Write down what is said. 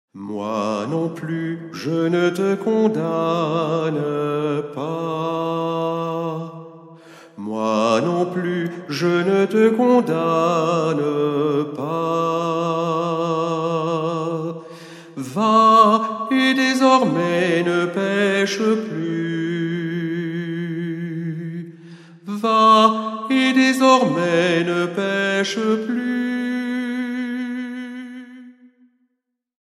Moi non plus, je ne te condamne pas. Moi non plus, je ne te condamne pas. Va et désormais ne pêche plus. Va et désormais ne pêche plus.